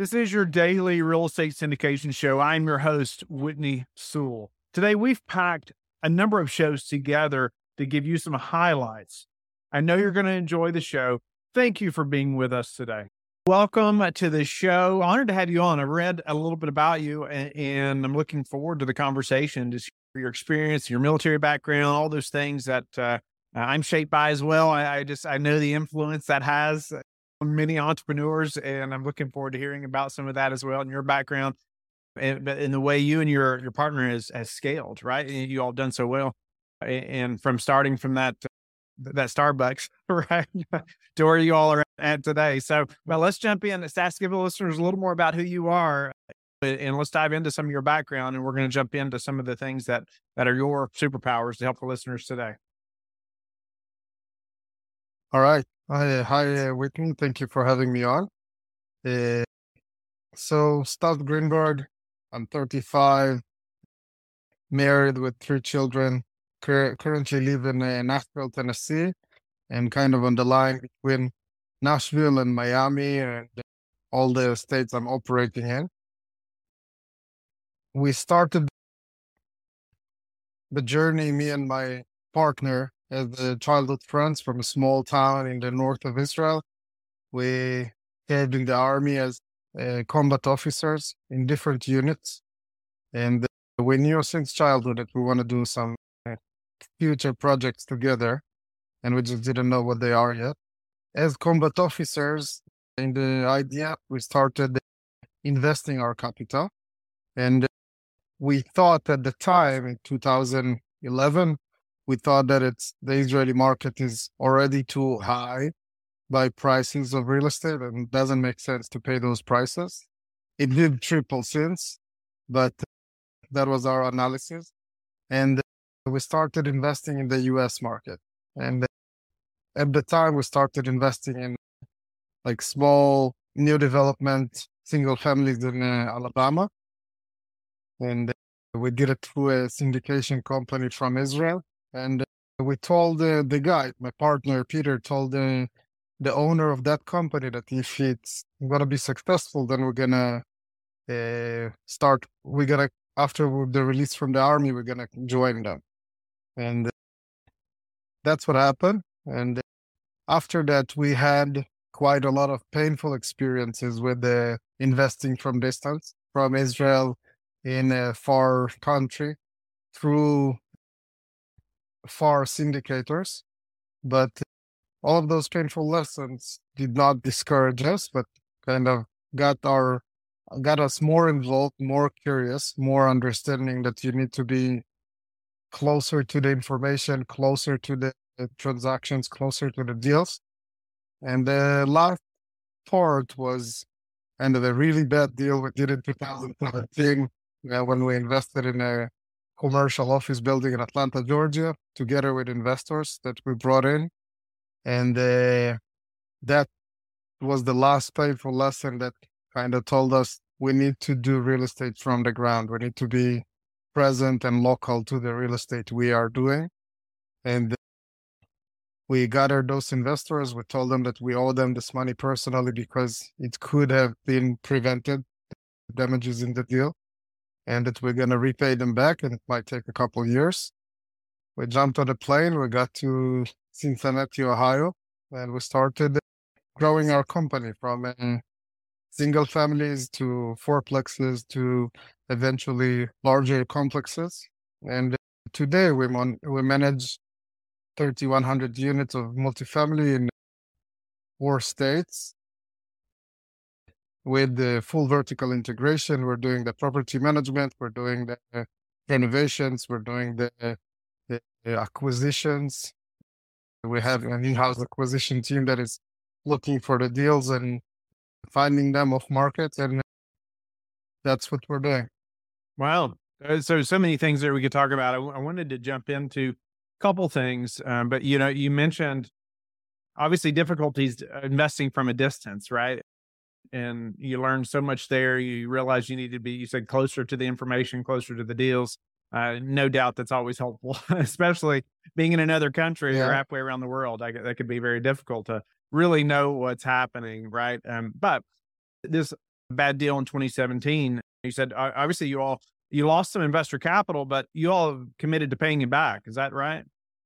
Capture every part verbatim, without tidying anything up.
This is your daily real estate syndication show. I'm your host, Whitney Sewell. Today, we've packed a number of shows together to give you some highlights. I know you're going to enjoy the show. Thank you for being with us today. Welcome to the show. Honored to have you on. I read a little bit about you, and, and I'm looking forward to the conversation, just your experience, your military background, all those things that uh, I'm shaped by as well. I, I just I know the influence that has on many entrepreneurs, and I'm looking forward to hearing about some of that as well in your background and in the way you and your your partner has has scaled. Right, and you all done so well, and from starting from that that Starbucks, right, to where you all are at today. So, well, let's jump in. Let's ask, give the listeners a little more about who you are, and let's dive into some of your background. And we're going to jump into some of the things that that are your superpowers to help the listeners today. All right. Hi, hi, uh, Whitney. Thank you for having me on. Uh, so, Stas Greenberg. I'm thirty-five, married with three children. Cur- currently live in uh, Nashville, Tennessee, and kind of on the line between Nashville and Miami and all the states I'm operating in. We started the journey, me and my partner, as uh, childhood friends from a small town in the north of Israel. We served in the army as uh, combat officers in different units. And uh, we knew since childhood that we want to do some uh, future projects together, and we just didn't know what they are yet. As combat officers in the I D F, we started investing our capital. And we thought at the time, in two thousand eleven, we thought that it's the Israeli market is already too high by prices of real estate and it doesn't make sense to pay those prices. It did triple since, but that was our analysis. And we started investing in the U S market. And at the time, we started investing in like small new development, single families in uh, Alabama. And we did it through a syndication company from Israel. And we told uh, the guy, my partner, Peter, told the, the owner of that company that if it's going to be successful, then we're going to uh, start, we're going to, after the release from the army, we're going to join them. And that's what happened. And after that, we had quite a lot of painful experiences with the investing from distance, from Israel in a far country through far syndicators. But all of those painful lessons did not discourage us, but kind of got our got us more involved, more curious, more understanding that you need to be closer to the information, closer to the transactions, closer to the deals. And the last part was kind of a really bad deal we did in two thousand seventeen uh, when we invested in a commercial office building in Atlanta, Georgia, together with investors that we brought in. And uh, that was the last painful lesson that kind of told us we need to do real estate from the ground. We need to be present and local to the real estate we are doing. And we gathered those investors. We told them that we owe them this money personally because it could have been prevented, damages in the deal, and that we're going to repay them back, and it might take a couple of years. We jumped on a plane. We got to Cincinnati, Ohio, and we started growing our company from uh, single families to fourplexes to eventually larger complexes. And today we, mon- we manage thirty-one hundred units of multifamily in four states with the full vertical integration. We're doing the property management, we're doing the renovations, we're doing the, the, the acquisitions. We have an in-house acquisition team that is looking for the deals and finding them off market, and that's what we're doing. Wow. So, so many things that we could talk about. I, w- I wanted to jump into a couple things, um, but you know, you mentioned obviously difficulties investing from a distance, right? And you learned so much there. You realize you need to be, you said, closer to the information, closer to the deals. Uh, no doubt that's always helpful, especially being in another country or Yeah. halfway around the world. I, that could be very difficult to really know what's happening, right? Um, but this bad deal in twenty seventeen. You said, uh, obviously you all, you lost some investor capital, but you all have committed to paying it back. Is that right?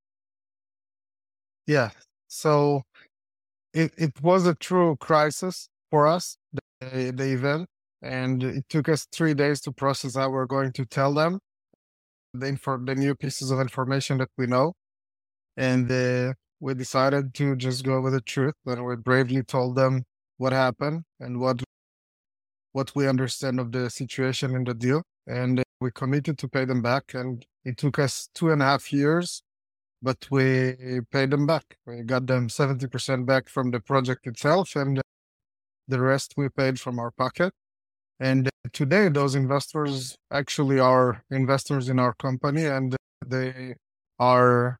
Yeah. So it, it was a true crisis for us, the, the event. And it took us three days to process how we're going to tell them the, info, the new pieces of information that we know. And uh, we decided to just go with the truth. And we bravely told them what happened and what what we understand of the situation in the deal. And uh, we committed to pay them back. And it took us two and a half years, but we paid them back. We got them seventy percent back from the project itself, and the rest we paid from our pocket. And today, those investors actually are investors in our company, and they are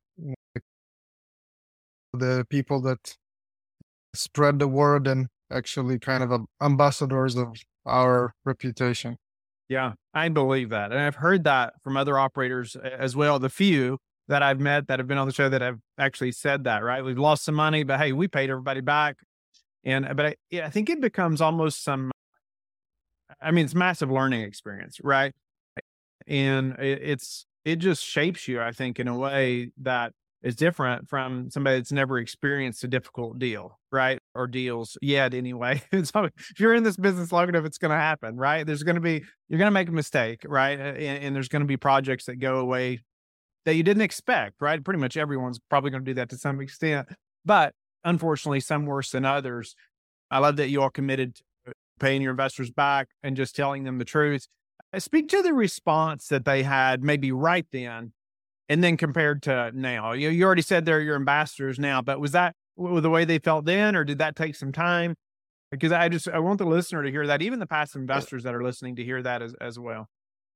the people that spread the word and actually kind of ambassadors of our reputation. Yeah, I believe that. And I've heard that from other operators as well. The few that I've met that have been on the show that have actually said that, right? We've lost some money, but hey, we paid everybody back. And, but I, yeah, I think it becomes almost some, I mean, it's massive learning experience, right? And it, it's, it just shapes you, I think, in a way that is different from somebody that's never experienced a difficult deal, right? Or deals yet anyway. So if you're in this business long enough, it's going to happen, right? There's going to be, you're going to make a mistake, right? And, and there's going to be projects that go away that you didn't expect, right? Pretty much everyone's probably going to do that to some extent, but unfortunately, some worse than others. I love that you all committed to paying your investors back and just telling them the truth. Speak to the response that they had maybe right then, and then compared to now. You, you already said they're your ambassadors now, but was that the way they felt then, or did that take some time? Because I just, I want the listener to hear that, even the past investors that are listening to hear that as, as well.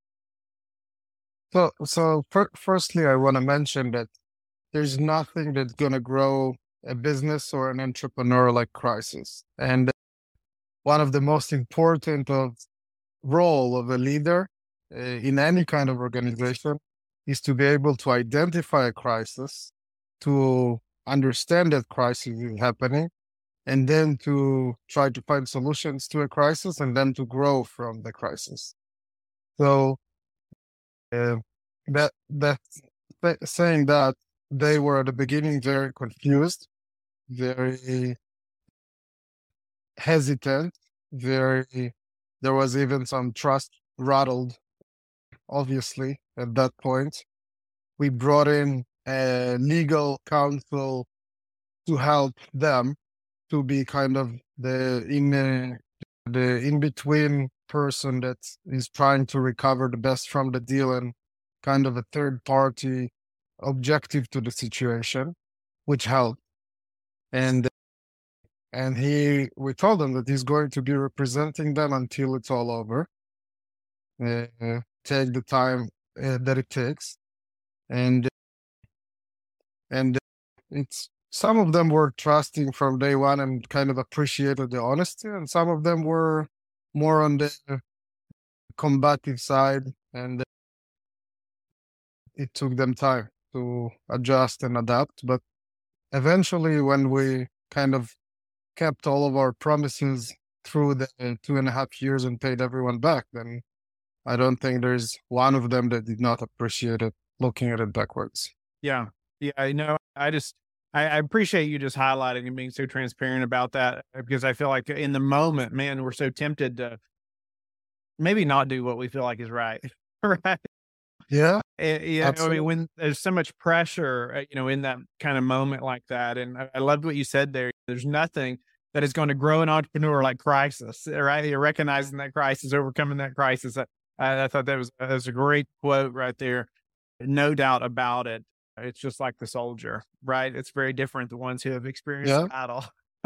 So, so for, firstly, I want to mention that there's nothing that's going to grow a business or an entrepreneur like crisis. And one of the most important of role of a leader uh, in any kind of organization is to be able to identify a crisis, to understand that crisis is happening, and then to try to find solutions to a crisis, and then to grow from the crisis. So uh, that that saying that they were at the beginning very confused, very hesitant, very, there was even some trust rattled, obviously, at that point. We brought in a legal counsel to help them, to be kind of the in uh, the in-between person that is trying to recover the best from the deal, and kind of a third party objective to the situation, which helped. And and he, we told him that he's going to be representing them until it's all over. Uh, take the time uh, that it takes, and and it's, some of them were trusting from day one and kind of appreciated the honesty, and some of them were more on the combative side, and it took them time to adjust and adapt. But eventually, when we kind of kept all of our promises through the two and a half years and paid everyone back, then I don't think there's one of them that did not appreciate it, looking at it backwards. Yeah. Yeah. I know. I just, I, I appreciate you just highlighting and being so transparent about that, because I feel like in the moment, man, we're so tempted to maybe not do what we feel like is right. Right. Yeah. Yeah. I mean, when there's so much pressure, you know, in that kind of moment like that. And I, I loved what you said there. There's nothing that is going to grow an entrepreneur like crisis, right? You're recognizing that crisis, overcoming that crisis. I, I thought that was, that was a great quote right there. No doubt about it. It's just like the soldier, right? It's very different. The ones who have experienced Yeah. battle,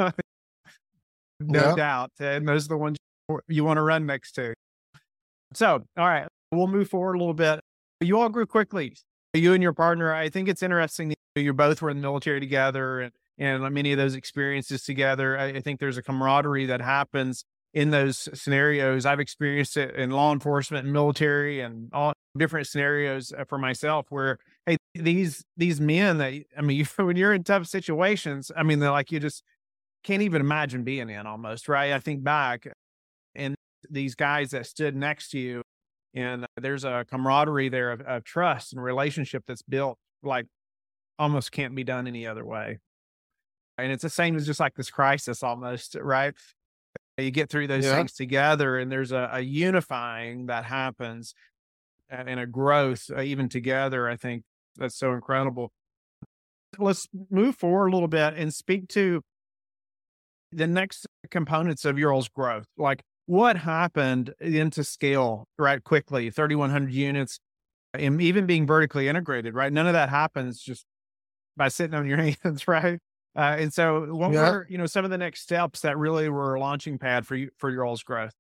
no Yeah. doubt. And those are the ones you want to run next to. So, all right, we'll move forward a little bit. You all grew quickly. You and your partner, I think it's interesting that you both were in the military together, and, and many of those experiences together. I, I think there's a camaraderie that happens in those scenarios. I've experienced it in law enforcement and military and all different scenarios for myself where, hey, these, these men that, I mean, you, when you're in tough situations, I mean, they're like, you just can't even imagine being in almost, right? I think back, and these guys that stood next to you, and there's a camaraderie there of, of trust and relationship that's built like almost can't be done any other way. And it's the same as just like this crisis almost, right? You get through those Yeah. things together, and there's a, a unifying that happens and, and a growth uh, even together. I think that's so incredible. Let's move forward a little bit and speak to the next components of your all's growth. Like what happened into scale, right? Quickly, thirty-one hundred units, and even being vertically integrated, right? None of that happens just by sitting on your hands, right? Uh, and so, what Yeah. were you know some of the next steps that really were a launching pad for you for your all's growth?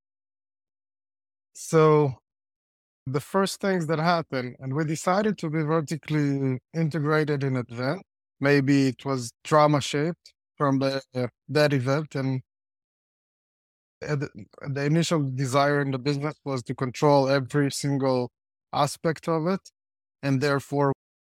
So the first things that happened, and we decided to be vertically integrated in advance. Maybe it was trauma shaped from the, uh, that event, and uh, the, the initial desire in the business was to control every single aspect of it, and therefore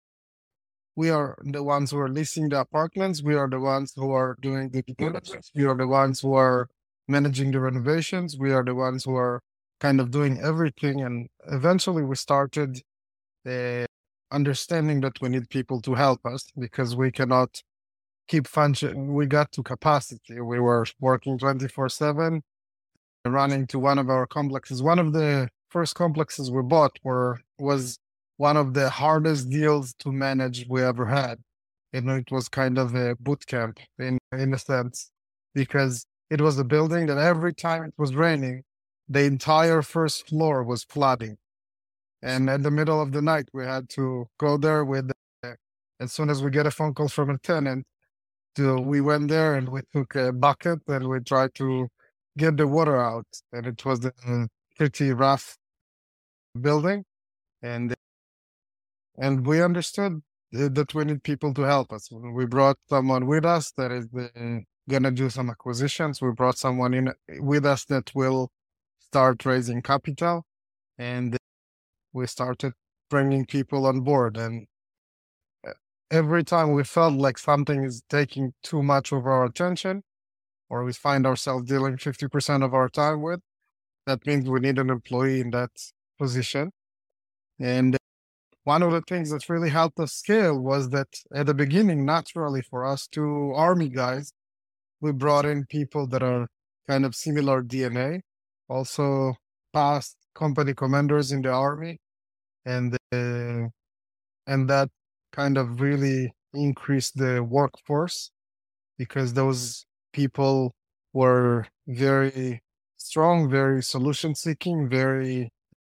we are the ones who are leasing the apartments. We are the ones who are doing the due diligence. We are the ones who are managing the renovations. We are the ones who are kind of doing everything. And eventually we started uh, understanding that we need people to help us because we cannot keep functioning. We got to capacity. We were working twenty-four seven, running to one of our complexes. One of the first complexes we bought were was one of the hardest deals to manage we ever had. You know, it was kind of a boot camp in in a sense, because it was a building that every time it was raining, the entire first floor was flooding. And in the middle of the night, we had to go there with, uh, as soon as we get a phone call from a tenant, to, we went there and we took a bucket and we tried to get the water out. And it was a pretty rough building. And And we understood th- that we need people to help us. We brought someone with us that is uh, going to do some acquisitions. We brought someone in with us that will start raising capital. And we started bringing people on board. And uh, every time we felt like something is taking too much of our attention, or we find ourselves dealing fifty percent of our time with, that means we need an employee in that position. And one of the things that really helped us scale was that at the beginning, naturally for us two army guys, we brought in people that are kind of similar D N A, also past company commanders in the army, and uh, and that kind of really increased the workforce because those people were very strong, very solution seeking, very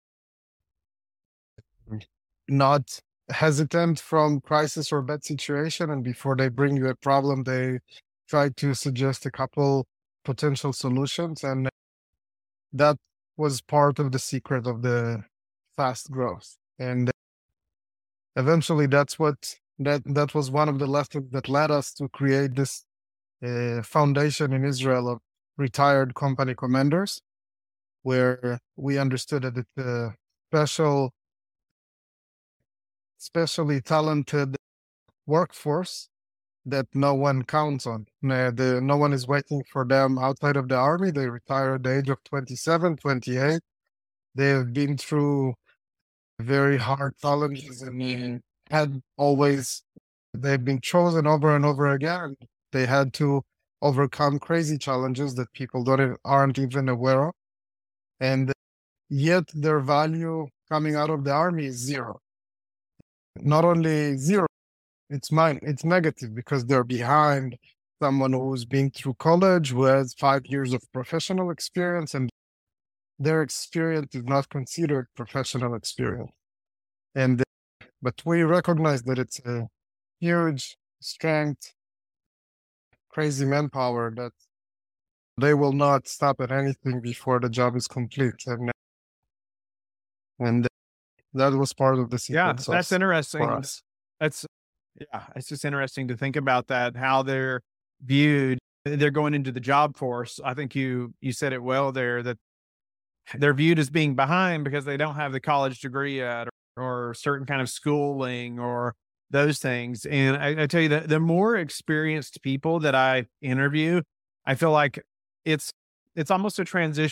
not hesitant from crisis or bad situation. And before they bring you a problem, they try to suggest a couple potential solutions. And that was part of the secret of the fast growth. And eventually that's what that that was one of the lessons that led us to create this uh, foundation in Israel of retired company commanders, where we understood that it's a special especially talented workforce that no one counts on. Uh, the, no one is waiting for them outside of the army. They retire at the age of twenty-seven, twenty-eight. They have been through very hard challenges and had always, they've been chosen over and over again. They had to overcome crazy challenges that people don't, aren't even aware of. And yet their value coming out of the army is zero. Not only zero, it's mine. It's negative because they're behind someone who's been through college, who has five years of professional experience, and their experience is not considered professional experience. And but we recognize that it's a huge strength, crazy manpower that they will not stop at anything before the job is complete. And and that was part of the Yeah, secret that's sauce interesting. for us. That's yeah, it's just interesting to think about that, how they're viewed. They're going into the job force. I think you you said it well there that they're viewed as being behind because they don't have the college degree yet or, or certain kind of schooling or those things. And I, I tell you that the more experienced people that I interview, I feel like it's it's almost a transition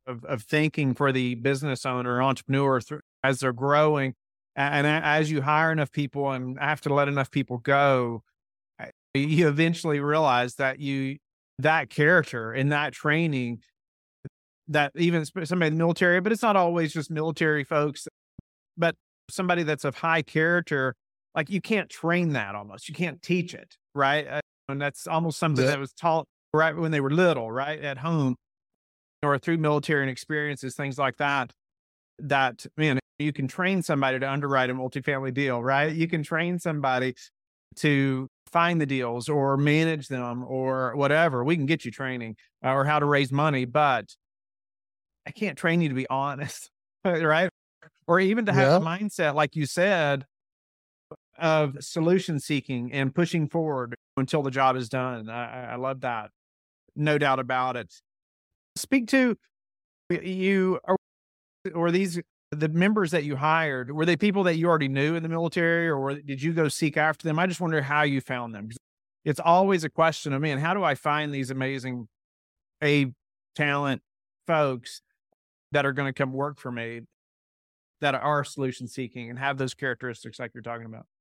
of, of thinking for the business owner, entrepreneur th- as they're growing. And, and as you hire enough people and have to let enough people go, you eventually realize that you, that character and that training, that even somebody in the military, but it's not always just military folks, but somebody that's of high character, like you can't train that almost. You can't teach it, right? Uh, And that's almost something Yeah. that was taught right when they were little, right? At home or through military and experiences, things like that. That, man, you can train somebody to underwrite a multifamily deal, right? You can train somebody to find the deals or manage them or whatever. We can get you training uh, or how to raise money, but I can't train you to be honest, right? Or even to have Yeah. the mindset, like you said, of solution seeking and pushing forward until the job is done. I, I love that. No doubt about it. Speak to you, or, or these, the members that you hired, were they people that you already knew in the military, or did you go seek after them? I just wonder how you found them. It's always a question of, man, how do I find these amazing A talent folks that are going to come work for me, that are solution seeking and have those characteristics like you're talking about?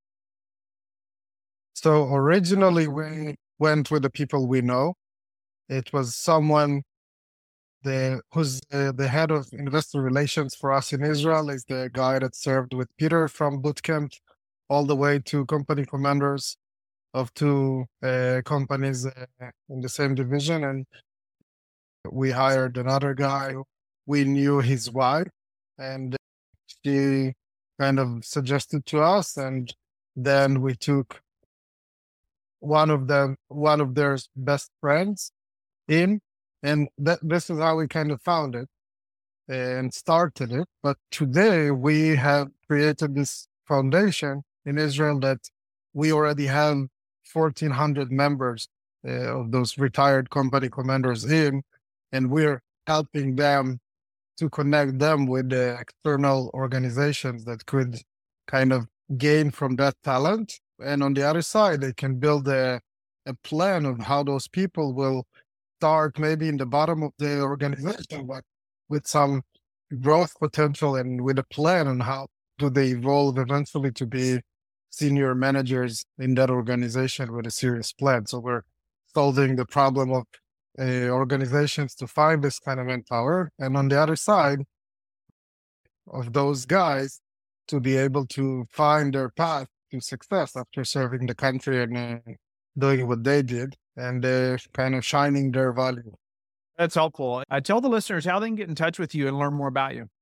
So originally we went with the people we know. It was someone the who's uh, the head of investor relations for us in Israel, is the guy that served with Peter from bootcamp all the way to company commanders of two uh, companies uh, in the same division. And we hired another guy. We knew his wife, and she kind of suggested to us, and then we took one of them, one of their best friends in, and that this is how we kind of found it and started it. But today we have created this foundation in Israel that we already have fourteen hundred members uh, of those retired company commanders in, and we're helping them to connect them with the external organizations that could kind of gain from that talent. And on the other side, they can build a, a plan of how those people will start maybe in the bottom of the organization, but with some growth potential and with a plan on how do they evolve eventually to be senior managers in that organization with a serious plan. So we're solving the problem of uh, organizations to find this kind of manpower. And on the other side of those guys, to be able to find their path to success after serving the country and uh, doing what they did, and uh, kind of shining their value. That's helpful. I tell the listeners how they can get in touch with you and learn more about you.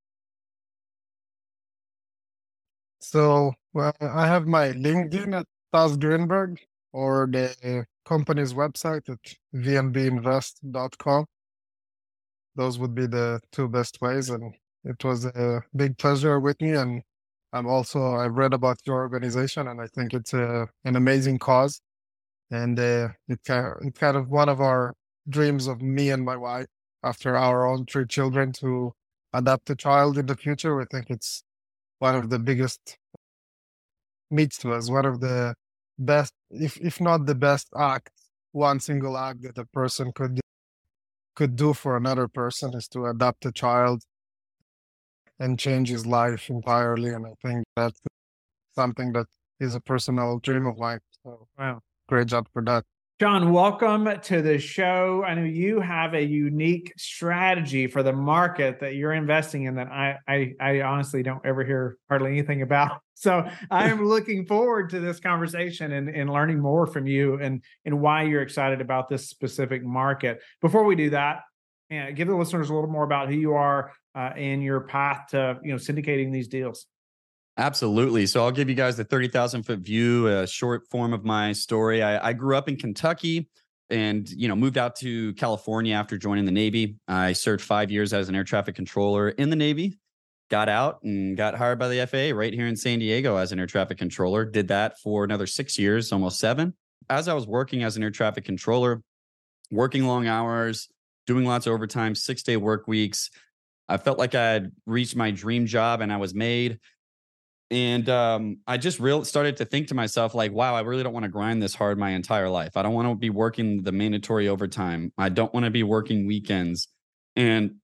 So, well, I have my LinkedIn at Taz Greenberg, or the company's website at v n b invest dot com. Those would be the two best ways. And it was a big pleasure with me. And I'm also, I've read about your organization, and I think it's a, an amazing cause. And uh, it kind of, it's kind of one of our dreams of me and my wife after our own three children to adopt a child in the future. We think it's one of the biggest mitzvahs, one of the best, if if not the best act, one single act that a person could do, could do for another person is to adopt a child and change his life entirely. And I think that's something that is a personal dream of mine. So, Wow. Great job for that. John, welcome to the show. I know you have a unique strategy for the market that you're investing in that I, I, I honestly don't ever hear hardly anything about. So I am looking forward to this conversation and, and learning more from you and, and why you're excited about this specific market. Before we do that, yeah, give the listeners a little more about who you are uh, and your path to, you know, syndicating these deals. Absolutely. So I'll give you guys the thirty thousand foot view, a short form of my story. I, I grew up in Kentucky and, you know, moved out to California after joining the Navy. I served five years as an air traffic controller in the Navy, got out and got hired by the F A A right here in San Diego as an air traffic controller. Did that for another six years, almost seven. As I was working as an air traffic controller, working long hours, doing lots of overtime, six day work weeks, I felt like I had reached my dream job and I was made. And um, I just real started to think to myself, like, wow, I really don't want to grind this hard my entire life. I don't want to be working the mandatory overtime. I don't want to be working weekends. And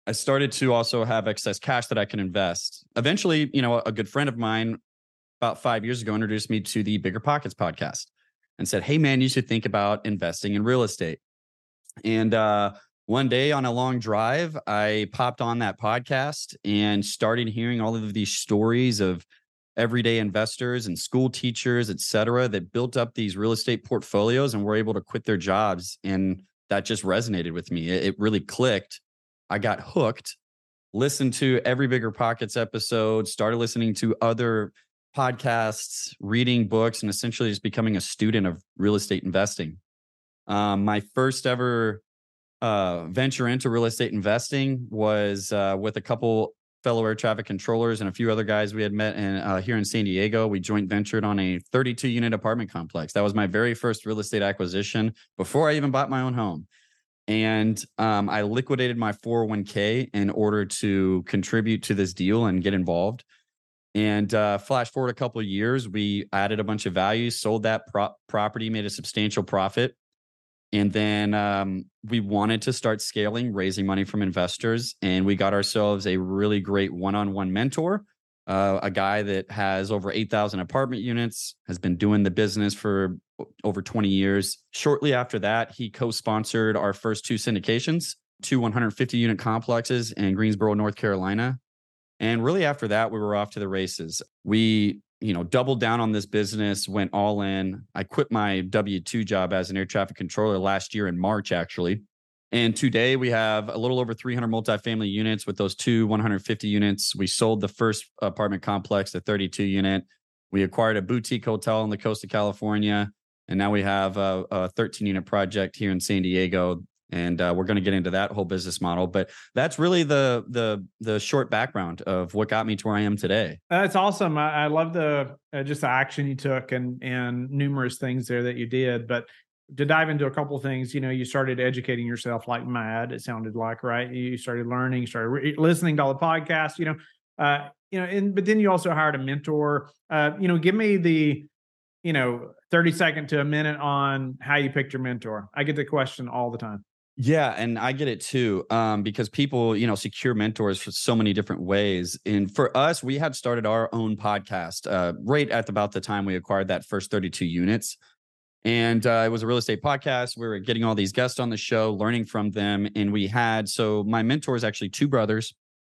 I started to also have excess cash that I can invest. Eventually, you know, a good friend of mine about five years ago introduced me to the Bigger Pockets podcast and said, hey, man, you should think about investing in real estate. And uh, one day on a long drive, I popped on that podcast and started hearing all of these stories of everyday investors and school teachers, et cetera, that built up these real estate portfolios and were able to quit their jobs. And that just resonated with me. It, it really clicked. I got hooked, listened to every Bigger Pockets episode, started listening to other podcasts, reading books, and essentially just becoming a student of real estate investing. Um, my first ever uh, venture into real estate investing was uh, with a couple fellow air traffic controllers and a few other guys we had met in, uh, here in San Diego. We joint ventured on a thirty-two unit apartment complex. That was my very first real estate acquisition before I even bought my own home. And um, I liquidated my four oh one k in order to contribute to this deal and get involved. And uh, flash forward a couple of years, we added a bunch of value, sold that pro- property, made a substantial profit. And then um, we wanted to start scaling, raising money from investors. And we got ourselves a really great one-on-one mentor, uh, a guy that has over eight thousand apartment units, has been doing the business for over twenty years. Shortly after that, he co-sponsored our first two syndications, two one hundred fifty unit complexes in Greensboro, North Carolina. And really after that, we were off to the races. We, you know, doubled down on this business, went all in. I quit my W two job as an air traffic controller last year in March, actually. And today we have a little over three hundred multifamily units with those two one hundred fifty units. We sold the first apartment complex, the thirty-two unit. We acquired a boutique hotel on the coast of California. And now we have a, a thirteen unit project here in San Diego. And uh, we're going to get into that whole business model. But that's really the the the short background of what got me to where I am today. That's awesome. I, I love the uh, just the action you took and and numerous things there that you did. But to dive into a couple of things, you know, you started educating yourself like mad. It sounded like, right? You started learning, started re- listening to all the podcasts. You know, uh, you know, and but then you also hired a mentor. Uh, you know, give me the you know thirty second to a minute on how you picked your mentor. I get the question all the time. Yeah, and I get it too, um, because people, you know, secure mentors for so many different ways. And for us, we had started our own podcast uh, right at about the time we acquired that first thirty-two units. And uh, it was a real estate podcast. We were getting all these guests on the show, learning from them. And we had, so my mentor is actually two brothers.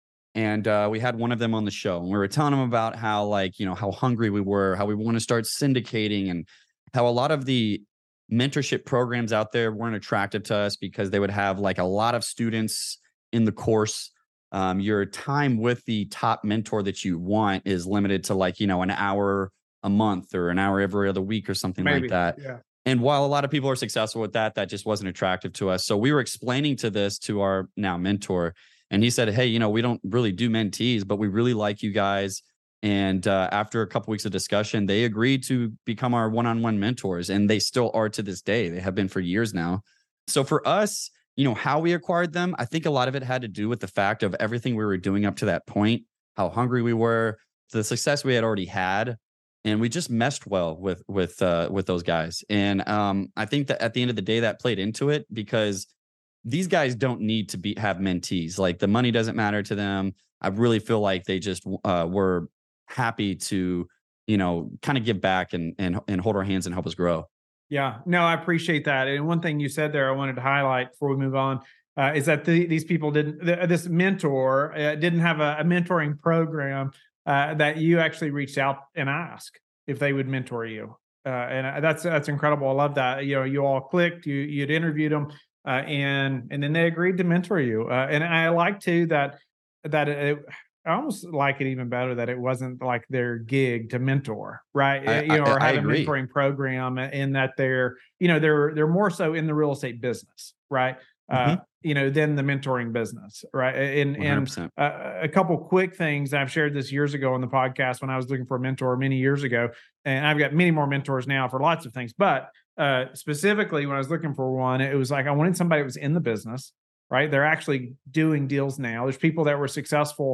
And uh, we had one of them on the show. And we were telling them about how, like, you know, how hungry we were, how we want to start syndicating, and how a lot of the mentorship programs out there weren't attractive to us because they would have like a lot of students in the course. Um, your time with the top mentor that you want is limited to like, you know, an hour a month or an hour every other week or something Maybe, like that. Yeah. And while a lot of people are successful with that, that just wasn't attractive to us. So we were explaining to this to our now mentor, and he said, hey, you know, we don't really do mentees, but we really like you guys. And uh, after a couple weeks of discussion, they agreed to become our one-on-one mentors, and they still are to this day. They have been for years now. So for us, you know, how we acquired them, I think a lot of it had to do with the fact of everything we were doing up to that point, how hungry we were, the success we had already had, and we just meshed well with with uh, with those guys. And um, I think that at the end of the day, that played into it because these guys don't need to be have mentees. Like the money doesn't matter to them. I really feel like they just uh, were happy to, you know, kind of give back and and and hold our hands and help us grow. Yeah, no, I appreciate that. And one thing you said there, I wanted to highlight before we move on, uh, is that the, these people didn't, the, this mentor uh, didn't have a, a mentoring program uh, that you actually reached out and asked if they would mentor you. Uh, and that's that's incredible. I love that. You know, you all clicked, you you'd interviewed them, uh, and and then they agreed to mentor you. Uh, and I like too that that it, I almost like it even better that it wasn't like their gig to mentor, right? I, you know, or I, I have a agree. mentoring program, in that they're, you know, they're they're more so in the real estate business, right? Mm-hmm. Uh, you know, than the mentoring business, right? And and uh, a couple quick things. I've shared this years ago on the podcast when I was looking for a mentor many years ago, and I've got many more mentors now for lots of things. But uh, specifically, when I was looking for one, it was like I wanted somebody that was in the business, right? They're actually doing deals now. There's people that were successful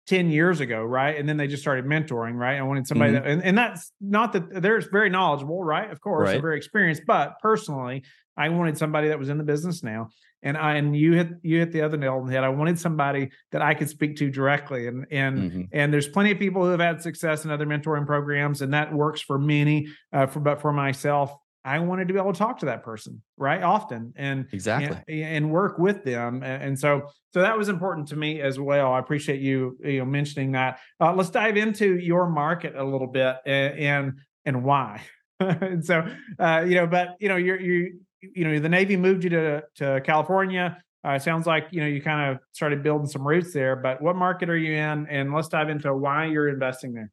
ten years ago, right? And then they just started mentoring, right? I wanted somebody Mhm. that, and, and that's not that they're very knowledgeable, right? Of course, they're Right. very experienced, but personally, I wanted somebody that was in the business now. And I, and you hit, you hit the other nail on the head. I wanted somebody that I could speak to directly. And, and, Mhm. and there's plenty of people who have had success in other mentoring programs, and that works for many, uh, for, but for myself, I wanted to be able to talk to that person, right? Often and, Exactly. and, and work with them. And, and so, so that was important to me as well. I appreciate you, you know, mentioning that. Uh, let's dive into your market a little bit and, and, and why. And so, uh, you know, but, you know, you're, you, you know, the Navy moved you to, to California. Uh, sounds like, you know, you kind of started building some roots there, but what market are you in? And let's dive into why you're investing there.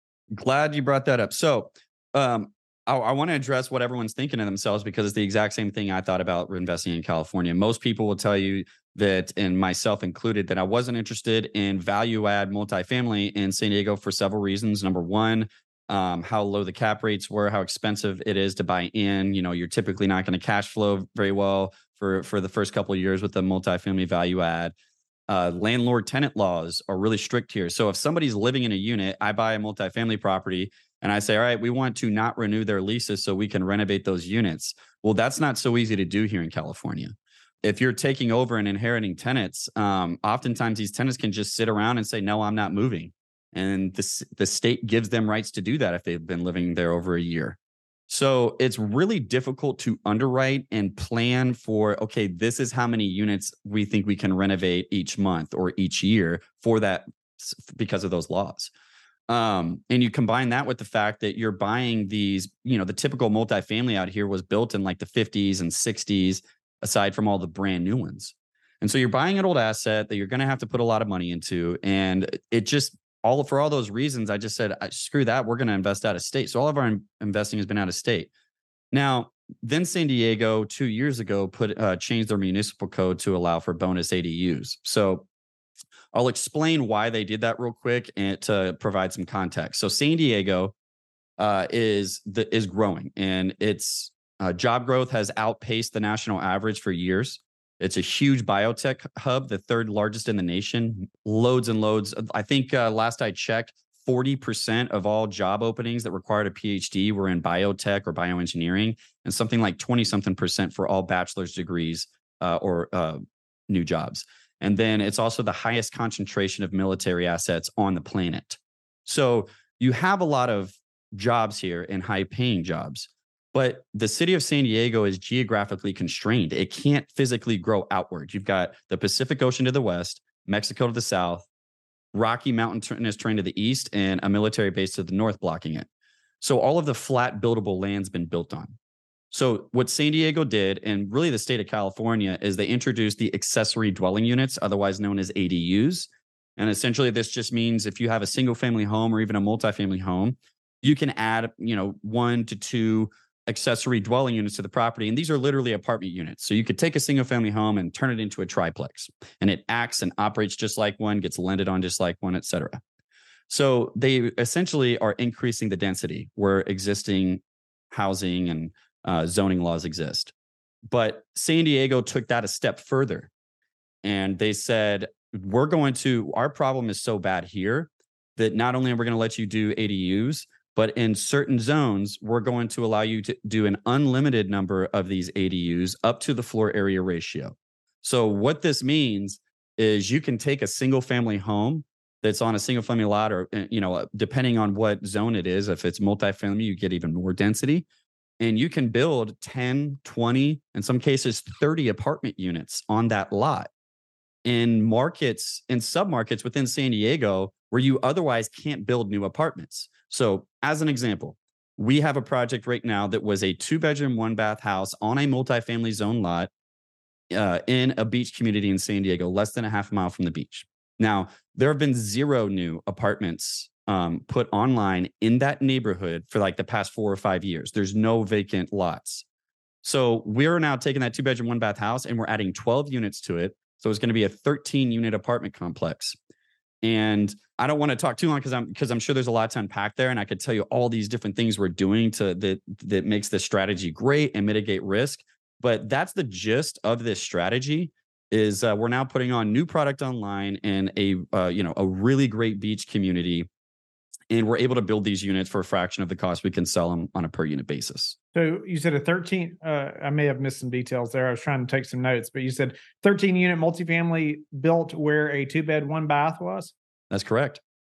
Glad you brought that up. So, um, I, I want to address what everyone's thinking of themselves, because it's the exact same thing I thought about investing in California. Most people will tell you that, and myself included, that I wasn't interested in value add multifamily in San Diego for several reasons. Number one, um, how low the cap rates were, how expensive it is to buy in. You know, you're typically not going to cash flow very well for, for the first couple of years with the multifamily value add. Uh, landlord tenant laws are really strict here. So if somebody's living in a unit, I buy a multifamily property and I say, all right, we want to not renew their leases so we can renovate those units. Well, that's not so easy to do here in California. If you're taking over and inheriting tenants, um, oftentimes these tenants can just sit around and say, no, I'm not moving. And the, the state gives them rights to do that if they've been living there over a year. So it's really difficult to underwrite and plan for, okay, this is how many units we think we can renovate each month or each year for that, because of those laws. Um, and you combine that with the fact that you're buying these, you know, the typical multifamily out here was built in like the fifties and sixties, aside from all the brand new ones. And so you're buying an old asset that you're going to have to put a lot of money into. And it just, all for all those reasons, I just said, screw that. We're going to invest out of state. So all of our in- investing has been out of state. Now, then San Diego two years ago put uh, changed their municipal code to allow for bonus A D Us. So I'll explain why they did that real quick and to provide some context. So San Diego uh, is the, is growing, and its uh, job growth has outpaced the national average for years. It's a huge biotech hub, the third largest in the nation. Loads and loads. I think uh, last I checked, forty percent of all job openings that required a P H D were in biotech or bioengineering, and something like twenty something percent for all bachelor's degrees uh, or uh, new jobs. And then it's also the highest concentration of military assets on the planet. So you have a lot of jobs here and high paying jobs. But the city of San Diego is geographically constrained. It can't physically grow outward. You've got the Pacific Ocean to the west, Mexico to the south, Rocky Mountain terrain to the east, and a military base to the north blocking it. So all of the flat buildable land's been built on. So what San Diego did, and really the state of California, is they introduced the accessory dwelling units, otherwise known as A D Us. And essentially this just means if you have a single family home or even a multifamily home, you can add, you know, one to two accessory dwelling units to the property. And these are literally apartment units. So you could take a single family home and turn it into a triplex, and it acts and operates just like one, gets lended on just like one, et cetera. So they essentially are increasing the density where existing housing and uh, zoning laws exist. But San Diego took that a step further, and they said, we're going to, our problem is so bad here that not only are we going to let you do A D Us, but in certain zones, we're going to allow you to do an unlimited number of these A D Us up to the floor area ratio. So what this means is you can take a single family home that's on a single family lot, or, you know, depending on what zone it is, if it's multifamily, you get even more density. And you can build ten, twenty, in some cases, thirty apartment units on that lot in markets, in submarkets within San Diego where you otherwise can't build new apartments. So as an example, we have a project right now that was a two bedroom, one bath house on a multifamily zone lot uh, in a beach community in San Diego, less than a half mile from the beach. Now, there have been zero new apartments um, put online in that neighborhood for like the past four or five years. There's no vacant lots. So we're now taking that two bedroom, one bath house and we're adding twelve units to it. So it's going to be a thirteen unit apartment complex. And I don't want to talk too long because I'm because I'm sure there's a lot to unpack there, and I could tell you all these different things we're doing to that that makes this strategy great and mitigate risk. But that's the gist of this strategy. is uh, we're now putting on new product online in a uh, you know a really great beach community, and we're able to build these units for a fraction of the cost. We can sell them on a per unit basis. So you said a thirteen, uh, I may have missed some details there. I was trying to take some notes, but you said thirteen unit multifamily built where a two bed, one bath was? That's correct.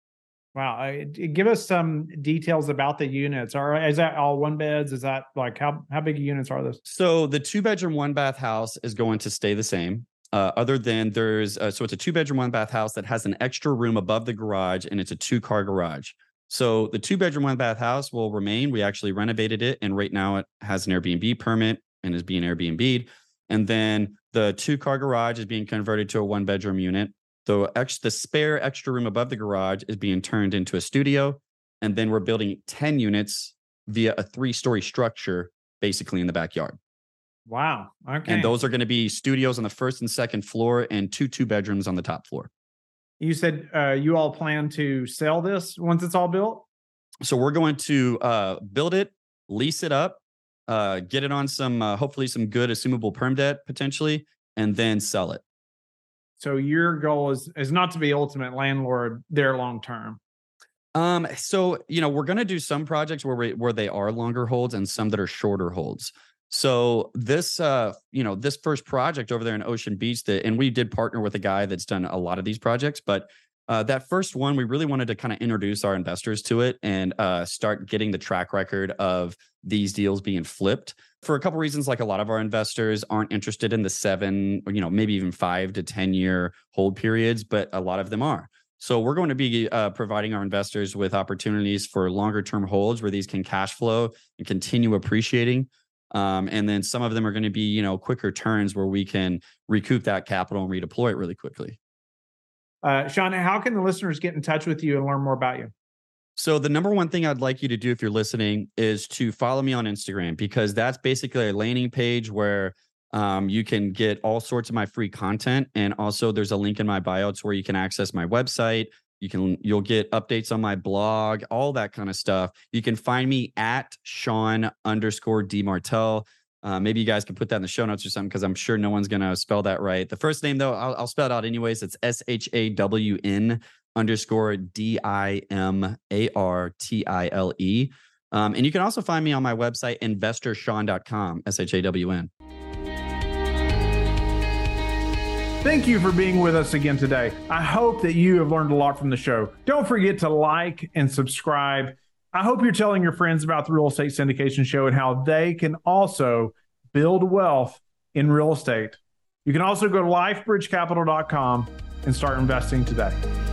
Wow. I, give us some details about the units. All right. Is that all one beds? Is that like, how, how big units are those? So the two bedroom, one bath house is going to stay the same. Uh, other than there's, uh, so it's a two bedroom, one bath house that has an extra room above the garage, and it's a two car garage. So the two bedroom, one bath house will remain. We actually renovated it, and right now it has an Airbnb permit and is being Airbnb'd. And then the two car garage is being converted to a one bedroom unit. The ex- the spare extra room above the garage is being turned into a studio. And then we're building ten units via a three story structure, basically in the backyard. Wow. Okay. And those are going to be studios on the first and second floor, and two two bedrooms on the top floor. You said uh, you all plan to sell this once it's all built? So we're going to uh, build it, lease it up, uh, get it on some, uh, hopefully some good assumable perm debt potentially, and then sell it. So your goal is is not to be ultimate landlord there long term. Um, so you know we're going to do some projects where we, where they are longer holds and some that are shorter holds. So this, uh, you know, this first project over there in Ocean Beach, that, and we did partner with a guy that's done a lot of these projects, but uh, that first one, we really wanted to kind of introduce our investors to it and uh, start getting the track record of these deals being flipped for a couple of reasons. Like a lot of our investors aren't interested in the seven, or, you know, maybe even five to ten year hold periods, but a lot of them are. So we're going to be uh, providing our investors with opportunities for longer term holds where these can cash flow and continue appreciating. Um, and then some of them are going to be, you know, quicker turns where we can recoup that capital and redeploy it really quickly. Uh, Sean, how can the listeners get in touch with you and learn more about you? So the number one thing I'd like you to do if you're listening is to follow me on Instagram, because that's basically a landing page where um, you can get all sorts of my free content. And also there's a link in my bio to where you can access my website. You can, you'll get updates on my blog, all that kind of stuff. You can find me at Sean underscore DeMartell. Uh, maybe you guys can put that in the show notes or something, because I'm sure no one's going to spell that right. The first name, though, I'll, I'll spell it out anyways. It's S H A W N underscore D I M A R T I L E. Um, and you can also find me on my website, investor sean dot com, S H A W N. Thank you for being with us again today. I hope that you have learned a lot from the show. Don't forget to like and subscribe. I hope you're telling your friends about the Real Estate Syndication Show and how they can also build wealth in real estate. You can also go to life bridge capital dot com and start investing today.